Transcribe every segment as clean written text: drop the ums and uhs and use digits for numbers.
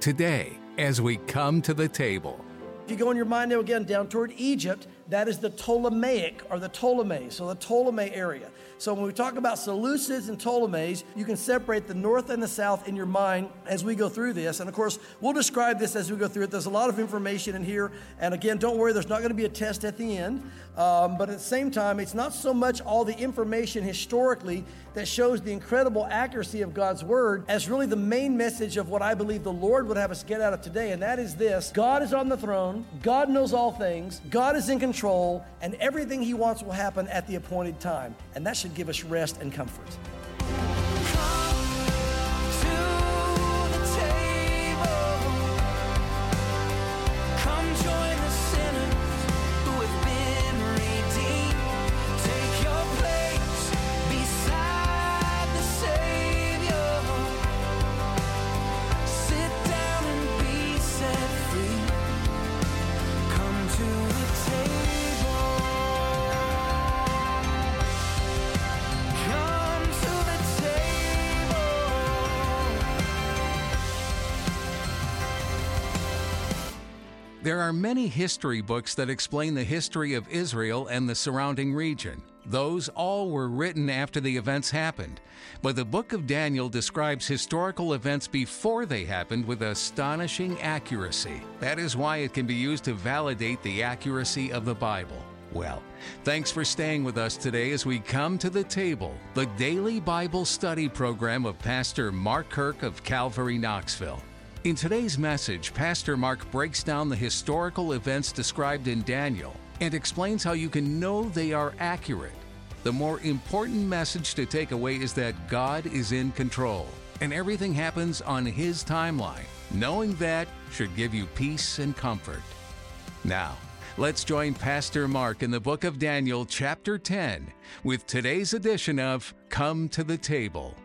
today as we come to the table. If you go in your mind now again down toward Egypt, that is the Ptolemaic or the Ptolemies, so the Ptolemy area. So when we talk about Seleucids and Ptolemies, you can separate the north and the south in your mind as we go through this. And of course, we'll describe this as we go through it. There's a lot of information in here. And again, don't worry, there's not going to be a test at the end. But at the same time, it's not so much all the information historically that shows the incredible accuracy of God's word as really the main message of what I believe the Lord would have us get out of today. And that is this: God is on the throne. God knows all things. God is in control, and everything he wants will happen at the appointed time. And that should give us rest and comfort. There are many history books that explain the history of Israel and the surrounding region. Those all were written after the events happened. But the book of Daniel describes historical events before they happened with astonishing accuracy. That is why it can be used to validate the accuracy of the Bible. Well, thanks for staying with us today as we come to the table, the daily Bible study program of Pastor Mark Kirk of Calvary, Knoxville. In today's message, Pastor Mark breaks down the historical events described in Daniel and explains how you can know they are accurate. The more important message to take away is that God is in control and everything happens on His timeline. Knowing that should give you peace and comfort. Now, let's join Pastor Mark in the book of Daniel, chapter 10, with today's edition of Come to the Table.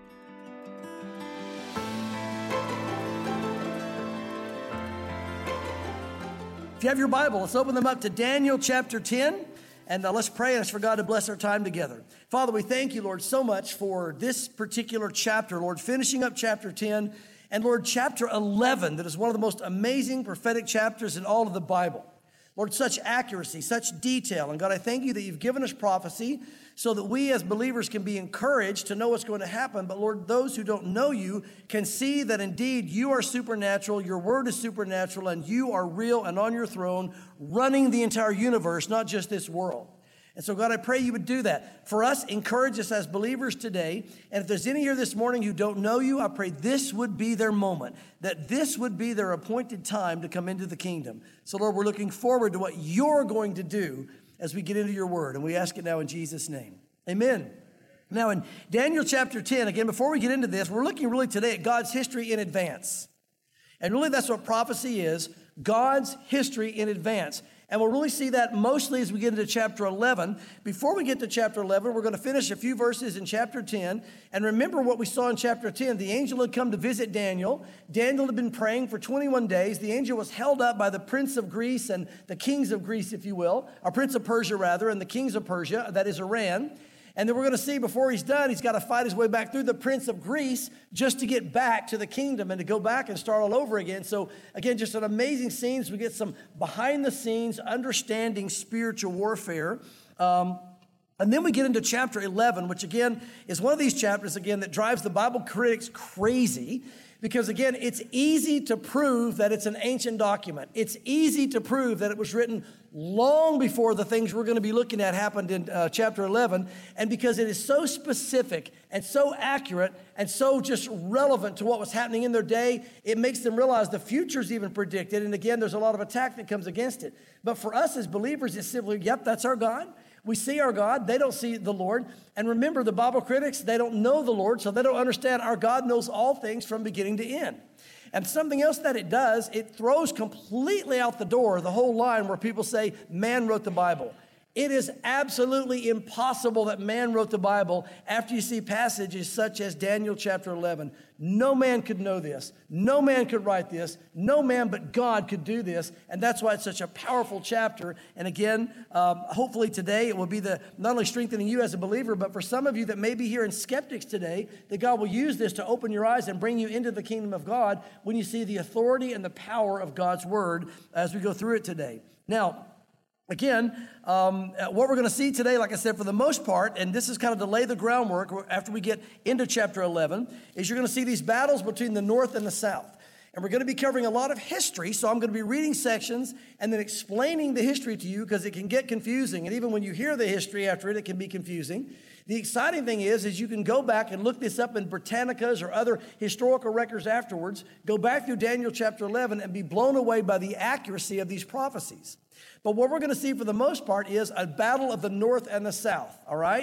If you have your Bible, let's open them up to Daniel chapter 10, and let's pray and ask for God to bless our time together. Father, we thank you, Lord, so much for this particular chapter, Lord, finishing up chapter 10, and Lord, chapter 11, that is one of the most amazing prophetic chapters in all of the Bible. Lord, such accuracy, such detail. And God, I thank you that you've given us prophecy so that we as believers can be encouraged to know what's going to happen. But Lord, those who don't know you can see that indeed you are supernatural, your word is supernatural, and you are real and on your throne, running the entire universe, not just this world. And so, God, I pray you would do that. For us, encourage us as believers today. And if there's any here this morning who don't know you, I pray this would be their moment, that this would be their appointed time to come into the kingdom. So, Lord, we're looking forward to what you're going to do as we get into your word. And we ask it now in Jesus' name. Amen. Now, in Daniel chapter 10, again, before we get into this, we're looking really today at God's history in advance. And really, that's what prophecy is, God's history in advance. And we'll really see that mostly as we get into chapter 11. Before we get to chapter 11, we're going to finish a few verses in chapter 10. And remember what we saw in chapter 10. The angel had come to visit Daniel. Daniel had been praying for 21 days. The angel was held up by the prince of Greece and the kings of Greece, if you will, or prince of Persia, rather, and the kings of Persia, that is Iran. And then we're going to see before he's done, he's got to fight his way back through the prince of Greece just to get back to the kingdom and to go back and start all over again. So again, just an amazing scene. We get some behind the scenes understanding spiritual warfare. And then we get into chapter 11, which again is one of these chapters again that drives the Bible critics crazy. Because again, it's easy to prove that it's an ancient document. It's easy to prove that it was written long before the things we're going to be looking at happened in chapter 11. And because it is so specific and so accurate and so just relevant to what was happening in their day, it makes them realize the future's even predicted. And again, there's a lot of attack that comes against it. But for us as believers, it's simply, yep, that's our God. We see our God. They don't see the Lord. And remember, the Bible critics, they don't know the Lord, so they don't understand our God knows all things from beginning to end. And something else that it does, it throws completely out the door the whole line where people say, man wrote the Bible. It is absolutely impossible that man wrote the Bible after you see passages such as Daniel chapter 11. No man could know this. No man could write this. No man but God could do this. And that's why it's such a powerful chapter. And again, hopefully today it will be not only strengthening you as a believer, but for some of you that may be here and skeptics today, that God will use this to open your eyes and bring you into the kingdom of God when you see the authority and the power of God's word as we go through it today. Now, again, what we're going to see today, like I said, for the most part, and this is kind of to lay the groundwork after we get into chapter 11, is you're going to see these battles between the north and the south. And we're going to be covering a lot of history, so I'm going to be reading sections and then explaining the history to you because it can get confusing. And even when you hear the history after it, it can be confusing. The exciting thing is you can go back and look this up in Britannicas or other historical records afterwards, go back through Daniel chapter 11 and be blown away by the accuracy of these prophecies. But what we're going to see for the most part is a battle of the north and the south, all right?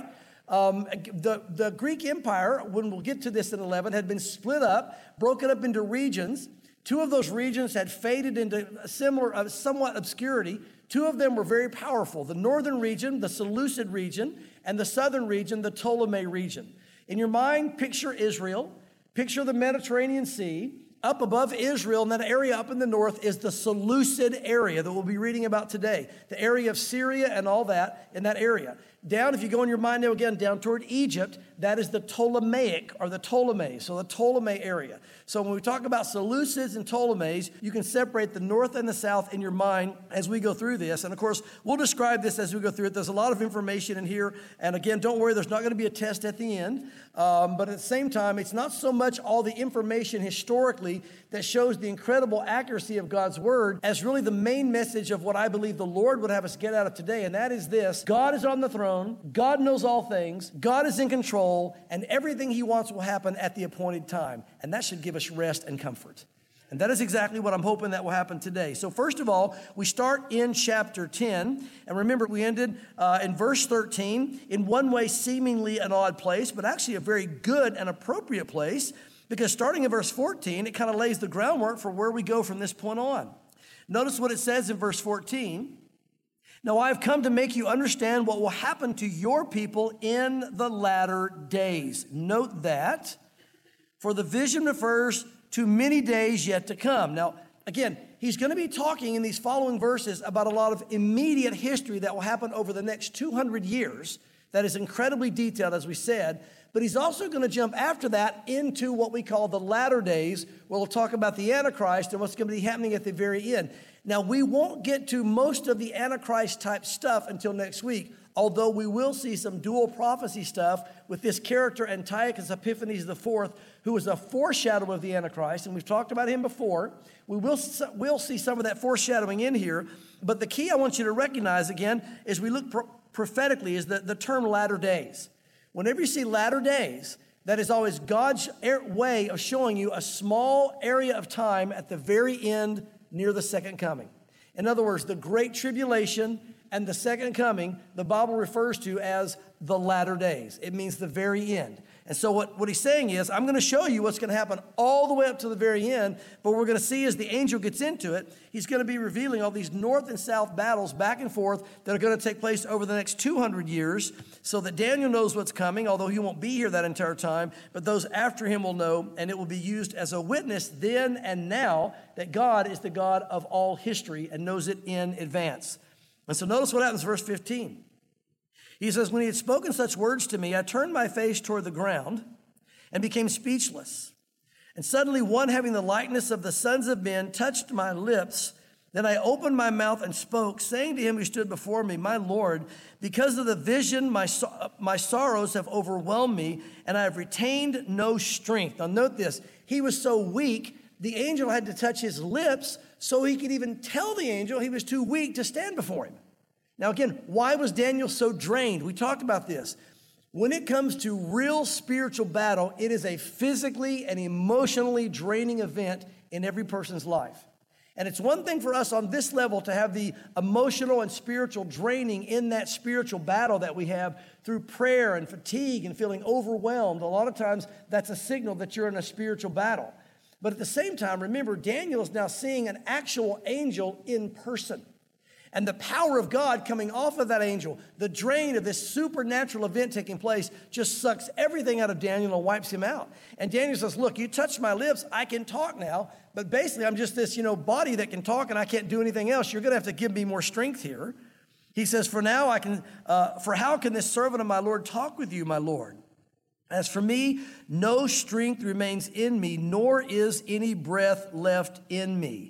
The Greek Empire, when we'll get to this in 11, had been split up, broken up into regions. Two of those regions had faded into somewhat obscurity. Two of them were very powerful. The northern region, the Seleucid region, and the southern region, the Ptolemy region. In your mind, picture Israel, picture the Mediterranean Sea. Up above Israel, in that area up in the north, is the Seleucid area that we'll be reading about today. The area of Syria and all that in that area. Down, if you go in your mind now again, down toward Egypt, that is the Ptolemaic or the Ptolemies, so the Ptolemy area. So when we talk about Seleucids and Ptolemies, you can separate the north and the south in your mind as we go through this. And of course, we'll describe this as we go through it. There's a lot of information in here. And again, don't worry, there's not going to be a test at the end. But at the same time, it's not so much all the information historically that shows the incredible accuracy of God's word as really the main message of what I believe the Lord would have us get out of today. And that is this: God is on the throne. God knows all things. God is in control, and everything he wants will happen at the appointed time. And that should give us rest and comfort. And that is exactly what I'm hoping that will happen today. So first of all, we start in chapter 10. And remember, we ended in verse 13, in one way seemingly an odd place, but actually a very good and appropriate place, because starting in verse 14, it kind of lays the groundwork for where we go from this point on. Notice what it says in verse 14. Now, I've come to make you understand what will happen to your people in the latter days. Note that, for the vision refers to many days yet to come. Now, again, he's going to be talking in these following verses about a lot of immediate history that will happen over the next 200 years. That is incredibly detailed, as we said. But he's also going to jump after that into what we call the latter days, where we'll talk about the Antichrist and what's going to be happening at the very end. Now, we won't get to most of the Antichrist type stuff until next week, although we will see some dual prophecy stuff with this character Antiochus Epiphanes IV, who was a foreshadow of the Antichrist, and we've talked about him before. We'll see some of that foreshadowing in here, but the key I want you to recognize again, as we look prophetically, is the term latter days. Whenever you see latter days, that is always God's way of showing you a small area of time at the very end near the second coming. In other words, the Great Tribulation and the second coming, the Bible refers to as the latter days. It means the very end. And so what he's saying is, I'm going to show you what's going to happen all the way up to the very end, but what we're going to see as the angel gets into it, he's going to be revealing all these north and south battles back and forth that are going to take place over the next 200 years, so that Daniel knows what's coming, although he won't be here that entire time, but those after him will know, and it will be used as a witness then and now that God is the God of all history and knows it in advance. And so notice what happens, verse 15. He says, when he had spoken such words to me, I turned my face toward the ground and became speechless. And suddenly one having the likeness of the sons of men touched my lips. Then I opened my mouth and spoke, saying to him who stood before me, my Lord, because of the vision, my sorrows have overwhelmed me, and I have retained no strength. Now note this, he was so weak, the angel had to touch his lips so he could even tell the angel he was too weak to stand before him. Now again, why was Daniel so drained? We talked about this. When it comes to real spiritual battle, it is a physically and emotionally draining event in every person's life. And it's one thing for us on this level to have the emotional and spiritual draining in that spiritual battle that we have through prayer and fatigue and feeling overwhelmed. A lot of times that's a signal that you're in a spiritual battle. But at the same time, remember, Daniel is now seeing an actual angel in person. And the power of God coming off of that angel, the drain of this supernatural event taking place, just sucks everything out of Daniel and wipes him out. And Daniel says, look, you touched my lips, I can talk now, but basically I'm just this, body that can talk and I can't do anything else. You're gonna have to give me more strength here. He says, for how can this servant of my Lord talk with you, my Lord? As for me, no strength remains in me, nor is any breath left in me.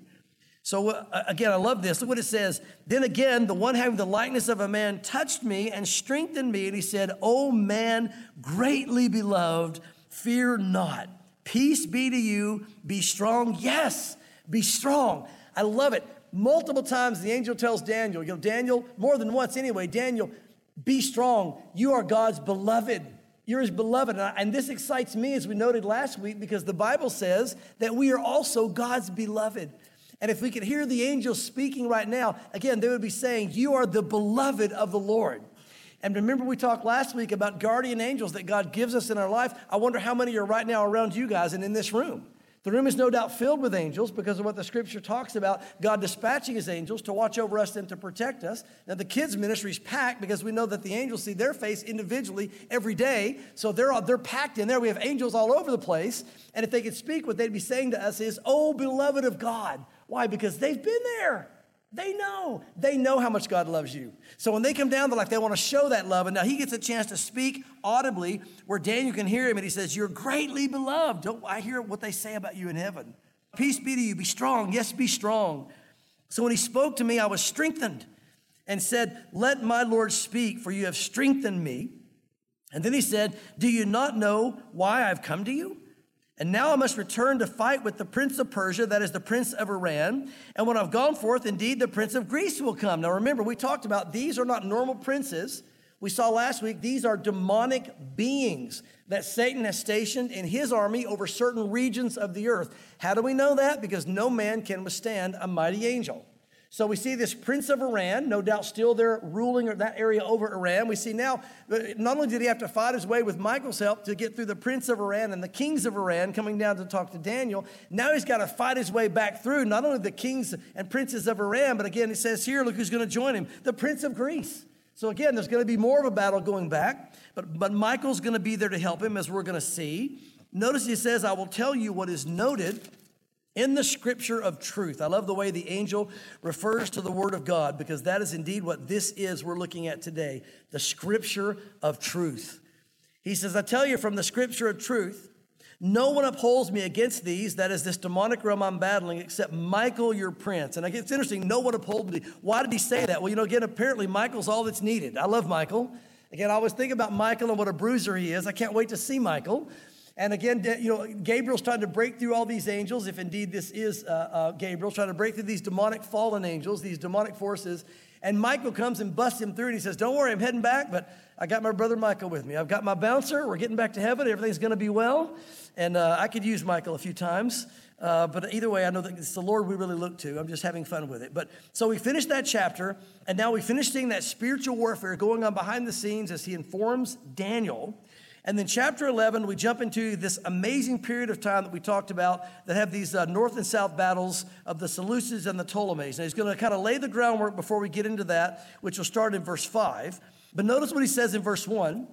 So again, I love this. Look what it says. Then again, the one having the likeness of a man touched me and strengthened me. And he said, O man, greatly beloved, fear not. Peace be to you. Be strong. Yes, be strong. I love it. Multiple times the angel tells Daniel, Daniel, more than once anyway, Daniel, be strong. You are God's beloved. You're his beloved. And this excites me, as we noted last week, because the Bible says that we are also God's beloved. And if we could hear the angels speaking right now, again, they would be saying, you are the beloved of the Lord. And remember, we talked last week about guardian angels that God gives us in our life. I wonder how many are right now around you guys and in this room. The room is no doubt filled with angels because of what the scripture talks about, God dispatching his angels to watch over us and to protect us. Now, the kids' ministry is packed because we know that the angels see their face individually every day. So they're packed in there. We have angels all over the place. And if they could speak, what they'd be saying to us is, oh, beloved of God. Why? Because they've been there. They know how much God loves you. So when they come down, they want to show that love. And now he gets a chance to speak audibly where Daniel can hear him. And he says, you're greatly beloved. Don't I hear what they say about you in heaven? Peace be to you. Be strong. Yes, be strong. So when he spoke to me, I was strengthened and said, let my Lord speak, for you have strengthened me. And then he said, do you not know why I've come to you? And now I must return to fight with the prince of Persia, that is the prince of Iran. And when I've gone forth, indeed, the prince of Greece will come. Now remember, we talked about these are not normal princes. We saw last week, these are demonic beings that Satan has stationed in his army over certain regions of the earth. How do we know that? Because no man can withstand a mighty angel. So we see this prince of Iran, no doubt still there ruling that area over Iran. We see now, not only did he have to fight his way with Michael's help to get through the prince of Iran and the kings of Iran coming down to talk to Daniel, now he's got to fight his way back through not only the kings and princes of Iran, but again, it says here, look who's going to join him, the prince of Greece. So again, there's going to be more of a battle going back, but Michael's going to be there to help him, as we're going to see. Notice he says, I will tell you what is noted in the scripture of truth. I love the way the angel refers to the word of God, because that is indeed what this is we're looking at today, the scripture of truth. He says, I tell you from the scripture of truth, no one upholds me against these, that is this demonic realm I'm battling, except Michael, your prince. And it's interesting, no one upholds me. Why did he say that? Well, again, apparently Michael's all that's needed. I love Michael. Again, I always think about Michael and what a bruiser he is. I can't wait to see Michael. And again, Gabriel's trying to break through all these angels, if indeed this is Gabriel, trying to break through these demonic fallen angels, these demonic forces. And Michael comes and busts him through, and he says, don't worry, I'm heading back, but I got my brother Michael with me. I've got my bouncer. We're getting back to heaven. Everything's going to be well. And I could use Michael a few times. But either way, I know that it's the Lord we really look to. I'm just having fun with it. But so we finished that chapter, and now we finished seeing that spiritual warfare going on behind the scenes as he informs Daniel. And then chapter 11, we jump into this amazing period of time that we talked about that have these north and south battles of the Seleucids and the Ptolemies. Now, he's going to kind of lay the groundwork before we get into that, which will start in verse 5. But notice what he says in verse 1.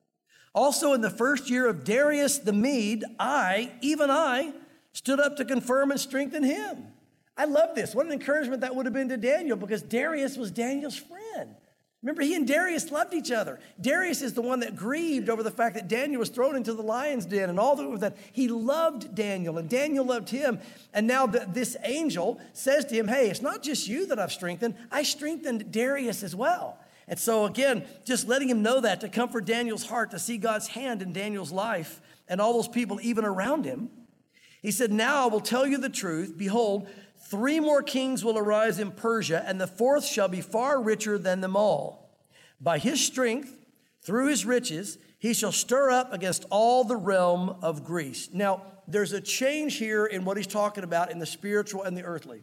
Also in the first year of Darius the Mede, even I, stood up to confirm and strengthen him. I love this. What an encouragement that would have been to Daniel, because Darius was Daniel's friend. Remember, he and Darius loved each other. Darius is the one that grieved over the fact that Daniel was thrown into the lion's den and all that. He loved Daniel, and Daniel loved him. And now this angel says to him, hey, it's not just you that I've strengthened. I strengthened Darius as well. And so again, just letting him know that to comfort Daniel's heart, to see God's hand in Daniel's life and all those people even around him. He said, now I will tell you the truth. Behold, 3 more kings will arise in Persia, and the 4th shall be far richer than them all. By his strength, through his riches, he shall stir up against all the realm of Greece. Now, there's a change here in what he's talking about in the spiritual and the earthly.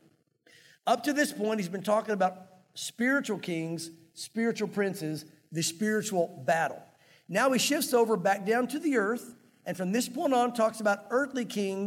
Up to this point, he's been talking about spiritual kings, spiritual princes, the spiritual battle. Now he shifts over back down to the earth, and from this point on talks about earthly kings,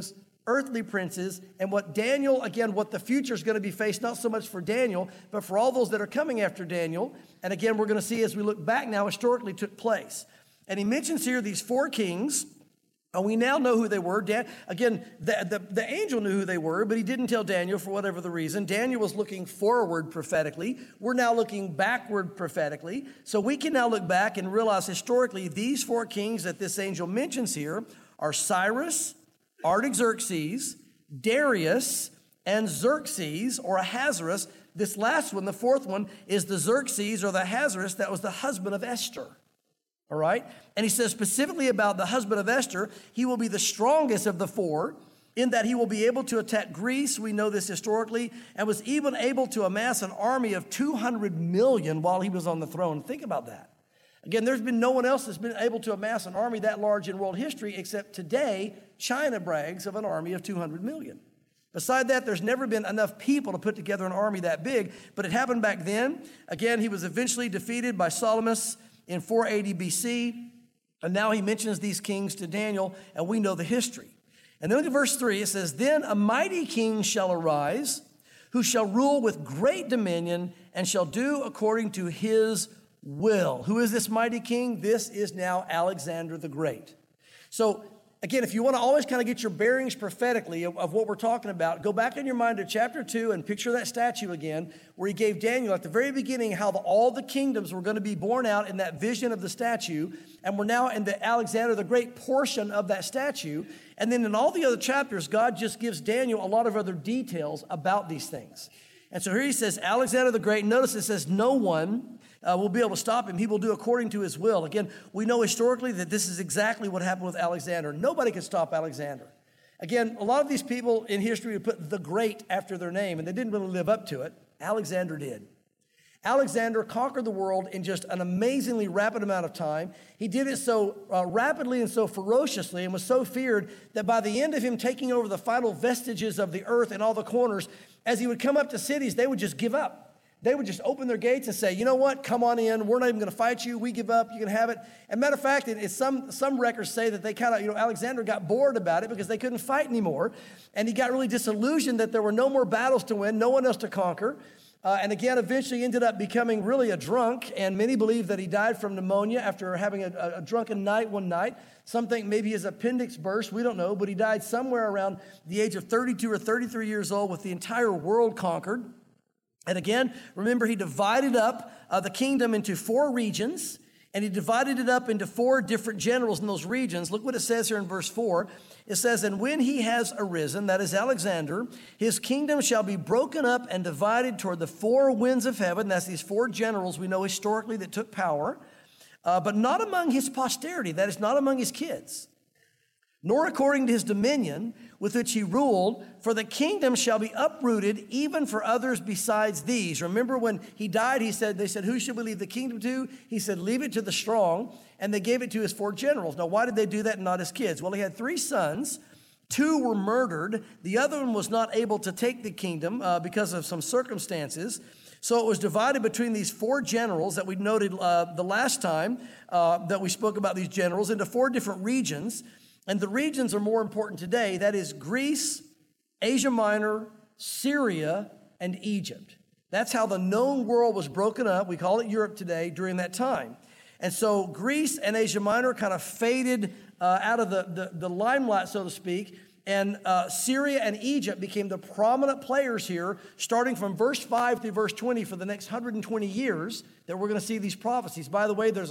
earthly princes, and what Daniel, again, what the future is going to be faced, not so much for Daniel, but for all those that are coming after Daniel. And again, we're going to see as we look back now, historically took place. And he mentions here these 4 kings, and we now know who they were. Again, the angel knew who they were, but he didn't tell Daniel for whatever the reason. Daniel was looking forward prophetically. We're now looking backward prophetically. So we can now look back and realize historically these 4 kings that this angel mentions here are Cyrus, Artaxerxes, Darius, and Xerxes, or Ahasuerus. This last one, the 4th one, is the Xerxes or the Ahasuerus that was the husband of Esther. All right? And he says specifically about the husband of Esther, he will be the strongest of the 4, in that he will be able to attack Greece. We know this historically, and was even able to amass an army of 200 million while he was on the throne. Think about that. Again, there's been no one else that's been able to amass an army that large in world history, except today, China brags of an army of 200 million. Beside that, there's never been enough people to put together an army that big, but it happened back then. Again, he was eventually defeated by Ptolemus in 480 BC, and now he mentions these kings to Daniel, and we know the history. And then look at verse 3, it says, "Then a mighty king shall arise, who shall rule with great dominion, and shall do according to his will." Who is this mighty king? This is now Alexander the Great. So, again, if you want to always kind of get your bearings prophetically of what we're talking about, go back in your mind to chapter 2 and picture that statue again, where he gave Daniel at the very beginning how all the kingdoms were going to be born out in that vision of the statue. And we're now in the Alexander the Great portion of that statue. And then in all the other chapters, God just gives Daniel a lot of other details about these things. And so here he says, Alexander the Great, notice it says, no one will be able to stop him. He will do according to his will. Again, we know historically that this is exactly what happened with Alexander. Nobody could stop Alexander. Again, a lot of these people in history would put the great after their name, and they didn't really live up to it. Alexander did. Alexander conquered the world in just an amazingly rapid amount of time. He did it so rapidly and so ferociously and was so feared that by the end of him taking over the final vestiges of the earth in all the corners, as he would come up to cities, they would just give up. They would just open their gates and say, you know what, come on in. We're not even going to fight you. We give up. You can have it. And matter of fact, some records say that they kind of, Alexander got bored about it because they couldn't fight anymore. And he got really disillusioned that there were no more battles to win, no one else to conquer. And again, eventually ended up becoming really a drunk. And many believe that he died from pneumonia after having a drunken night one night. Some think maybe his appendix burst. We don't know. But he died somewhere around the age of 32 or 33 years old with the entire world conquered. And again, remember, he divided up the kingdom into 4 regions, and he divided it up into 4 different generals in those regions. Look what it says here in verse 4. It says, "And when he has arisen," that is Alexander, "his kingdom shall be broken up and divided toward the 4 winds of heaven." That's these 4 generals we know historically that took power, but not among his posterity, that is, not among his kids, nor according to his dominion with which he ruled, for the kingdom shall be uprooted even for others besides these. Remember when he died, they said, who should we leave the kingdom to? He said, leave it to the strong, and they gave it to his 4 generals. Now, why did they do that and not his kids? Well, he had 3 sons. 2 were murdered. The other one was not able to take the kingdom because of some circumstances. So it was divided between these 4 generals that we noted the last time that we spoke about these generals into 4 different regions. And the regions are more important today. That is Greece, Asia Minor, Syria, and Egypt. That's how the known world was broken up. We call it Europe today during that time. And so Greece and Asia Minor kind of faded out of the limelight, so to speak. And Syria and Egypt became the prominent players here, starting from verse 5 through verse 20 for the next 120 years that we're going to see these prophecies. By the way, there's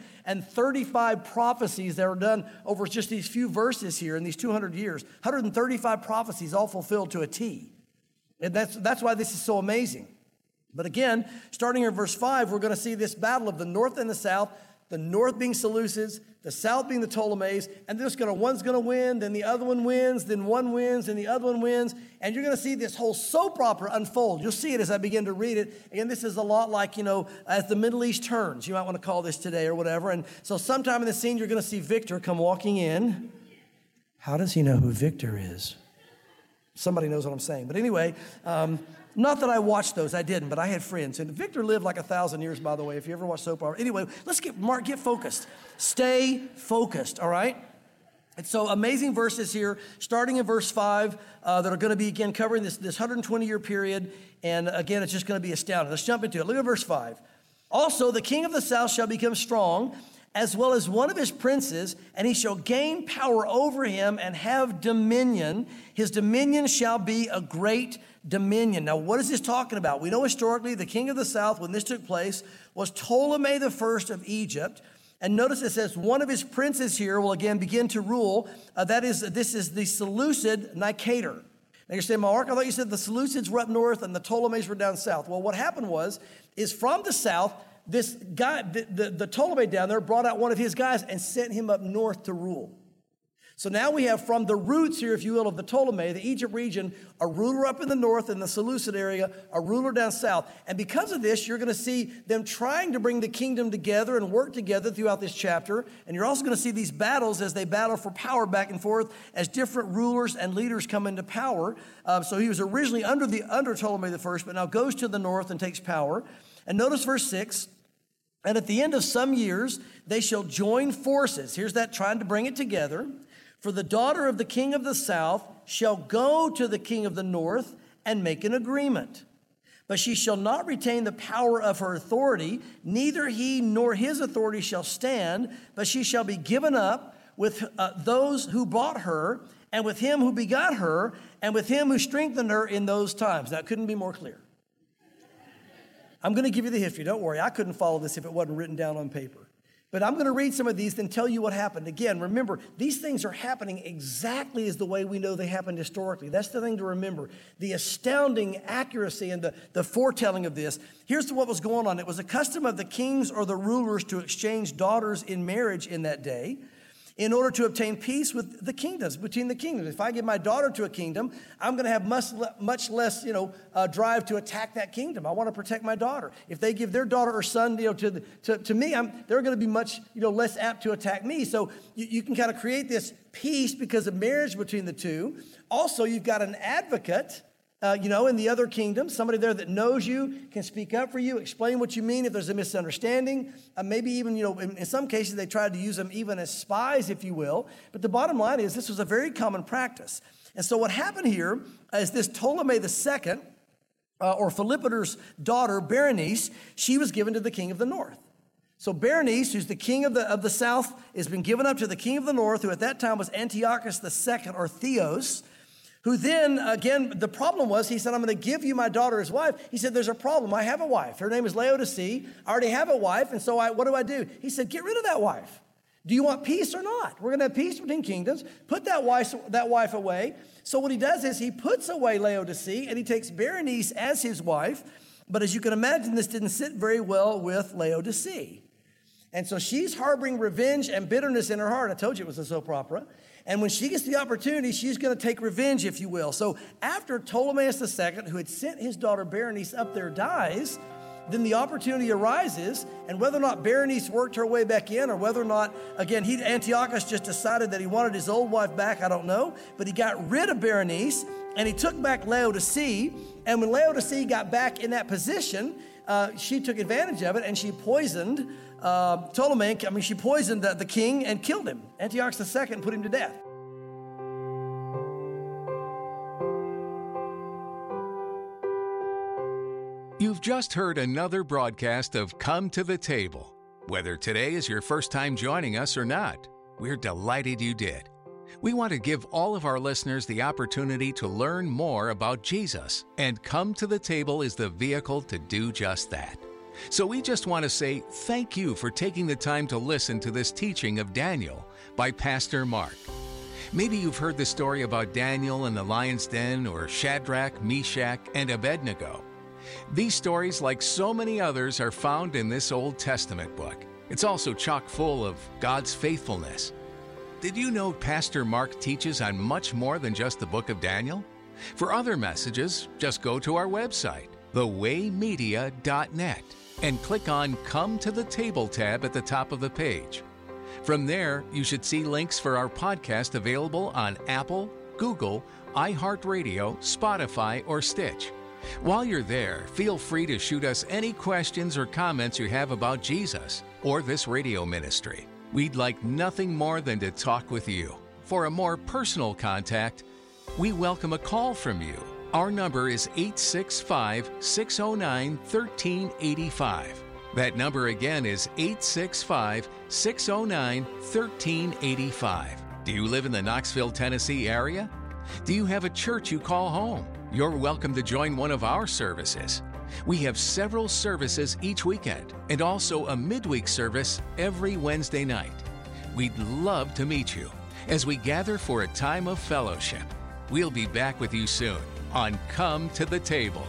135 prophecies that are done over just these few verses here in these 200 years. 135 prophecies all fulfilled to a T. And that's why this is so amazing. But again, starting in verse 5, we're going to see this battle of the north and the south, the north being Seleucids, the south being the Ptolemies, and one's going to win, then the other one wins, then one wins, and the other one wins, and you're going to see this whole soap opera unfold. You'll see it as I begin to read it. Again, this is a lot like, as the Middle East turns, you might want to call this today or whatever, and so sometime in the scene, you're going to see Victor come walking in. How does he know who Victor is? Somebody knows what I'm saying, but anyway, not that I watched those, I didn't, but I had friends. And Victor lived like 1,000 years, by the way, if you ever watch soap opera. Anyway, let's get focused. Stay focused, all right? And so amazing verses here, starting in verse 5, that are going to be, again, covering this 120-year period. And again, it's just going to be astounding. Let's jump into it. Look at verse 5. Also, the king of the south shall become strong, as well as one of his princes, and he shall gain power over him and have dominion. His dominion shall be a great dominion. Now, what is this talking about? We know historically the king of the south, when this took place, was Ptolemy the first of Egypt. And notice it says one of his princes here will again begin to rule. This is the Seleucid Nicator. Now you're saying, Mark, I thought you said the Seleucids were up north and the Ptolemies were down south. Well, what happened is from the south, this guy, the Ptolemy down there brought out one of his guys and sent him up north to rule. So now we have from the roots here, if you will, of the Ptolemy, the Egypt region, a ruler up in the north in the Seleucid area, a ruler down south. And because of this, you're going to see them trying to bring the kingdom together and work together throughout this chapter. And you're also going to see these battles as they battle for power back and forth as different rulers and leaders come into power. So he was originally under Ptolemy the first, but now goes to the north and takes power. And notice verse 6. And at the end of some years, they shall join forces. Here's that trying to bring it together. For the daughter of the king of the south shall go to the king of the north and make an agreement. But she shall not retain the power of her authority, neither he nor his authority shall stand, but she shall be given up with those who bought her, and with him who begot her, and with him who strengthened her in those times. Now, it couldn't be more clear. I'm going to give you the history. Don't worry. I couldn't follow this if it wasn't written down on paper. But I'm going to read some of these, then tell you what happened. Again, remember, these things are happening exactly as the way we know they happened historically. That's the thing to remember. The astounding accuracy and the foretelling of this. Here's what was going on. It was a custom of the kings or the rulers to exchange daughters in marriage in that day, in order to obtain peace with the kingdoms, between the kingdoms. If I give my daughter to a kingdom, I'm going to have much less, drive to attack that kingdom. I want to protect my daughter. If they give their daughter or son, to me, they're going to be much, less apt to attack me. So you can kind of create this peace because of marriage between the two. Also, you've got an advocate, in the other kingdom, somebody there that knows you, can speak up for you, explain what you mean if there's a misunderstanding. Maybe even, in some cases, they tried to use them even as spies, if you will. But the bottom line is this was a very common practice. And so what happened here is this Ptolemy II, or Philopater's daughter, Berenice, she was given to the king of the north. So Berenice, who's the king of the south, has been given up to the king of the north, who at that time was Antiochus II, or Theos, who then, again, the problem was, he said, I'm going to give you my daughter as wife. He said, there's a problem. I have a wife. Her name is Laodicea. I already have a wife, and so what do I do? He said, get rid of that wife. Do you want peace or not? We're going to have peace between kingdoms. Put that wife away. So what he does is he puts away Laodicea, and he takes Berenice as his wife. But as you can imagine, this didn't sit very well with Laodicea. And so she's harboring revenge and bitterness in her heart. I told you it was a soap opera. And when she gets the opportunity, she's going to take revenge, if you will. So after Ptolemaeus II, who had sent his daughter Berenice up there, dies, then the opportunity arises. And whether or not Berenice worked her way back in, or whether or not, again, Antiochus just decided that he wanted his old wife back, I don't know. But he got rid of Berenice, and he took back Laodicea. And when Laodicea got back in that position, she took advantage of it, and she poisoned she poisoned the king and killed him. Antiochus II put him to death. You've just heard another broadcast of Come to the Table. Whether today is your first time joining us or not, we're delighted you did. We want to give all of our listeners the opportunity to learn more about Jesus, and Come to the Table is the vehicle to do just that. So we just want to say thank you for taking the time to listen to this teaching of Daniel by Pastor Mark. Maybe you've heard the story about Daniel in the lion's den, or Shadrach, Meshach, and Abednego. These stories, like so many others, are found in this Old Testament book. It's also chock full of God's faithfulness. Did you know Pastor Mark teaches on much more than just the book of Daniel? For other messages, just go to our website, thewaymedia.net, and click on Come to the Table tab at the top of the page. From there, you should see links for our podcast available on Apple, Google, iHeartRadio, Spotify, or Stitch. While you're there, feel free to shoot us any questions or comments you have about Jesus or this radio ministry. We'd like nothing more than to talk with you. For a more personal contact, we welcome a call from you. Our number is 865-609-1385. That number again is 865-609-1385. Do you live in the Knoxville, Tennessee area? Do you have a church you call home? You're welcome to join one of our services. We have several services each weekend and also a midweek service every Wednesday night. We'd love to meet you as we gather for a time of fellowship. We'll be back with you soon on Come to the Table.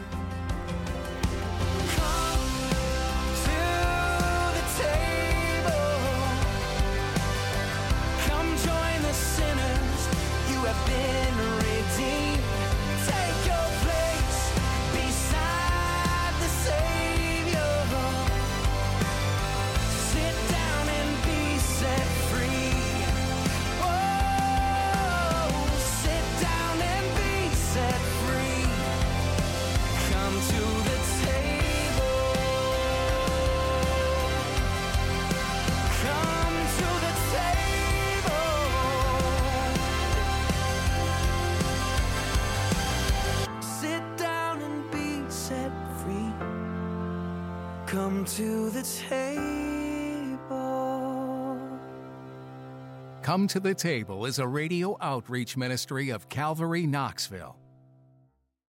Come to the table. Come to the Table is a radio outreach ministry of Calvary Knoxville.